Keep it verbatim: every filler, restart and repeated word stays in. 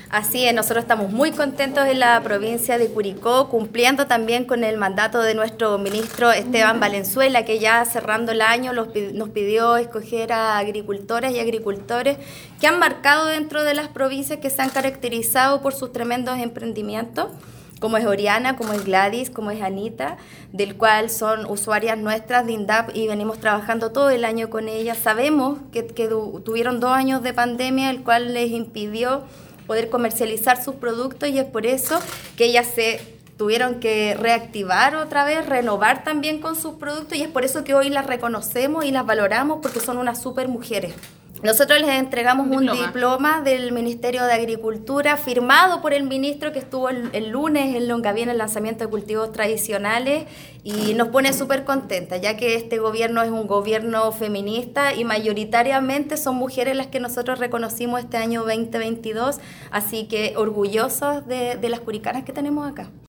Así es, nosotros estamos muy contentos en la provincia de Curicó, cumpliendo también con el mandato de nuestro ministro Esteban Valenzuela, que ya cerrando el año los, nos pidió escoger a agricultoras y agricultores que han marcado dentro de las provincias que se han caracterizado por sus tremendos emprendimientos, como es Oriana, como es Gladys, como es Anita, del cual son usuarias nuestras de INDAP y venimos trabajando todo el año con ellas. Sabemos que, que tuvieron dos años de pandemia, el cual les impidió poder comercializar sus productos, y es por eso que ellas se tuvieron que reactivar otra vez, renovar también con sus productos, y es por eso que hoy las reconocemos y las valoramos, porque son unas super mujeres. Nosotros les entregamos un diploma. diploma del Ministerio de Agricultura firmado por el ministro, que estuvo el, el lunes en Longaví en el lanzamiento de cultivos tradicionales, y nos pone súper contenta, ya que este gobierno es un gobierno feminista y mayoritariamente son mujeres las que nosotros reconocimos este año veinte veintidós, así que orgullosos de, de las curicanas que tenemos acá.